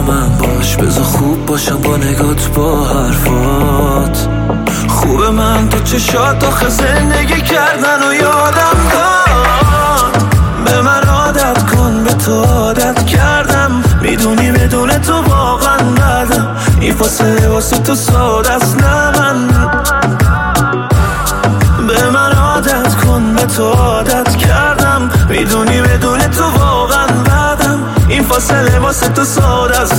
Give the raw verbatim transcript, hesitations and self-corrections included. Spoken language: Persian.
من باش، بذار خوب باشم با نگات با حرفات. خوبه من تو چشات آخه زندگی کردن و یادم داد. به من عادت کن، به تو عادت کردم، میدونی بدون تو واقعا بدم. این فاصله واسه تو ساده است نه من. به من عادت کن، به تو عادت کردم، میدونی بدون تو واقعا بدم. این فاصله واسه تو ساده است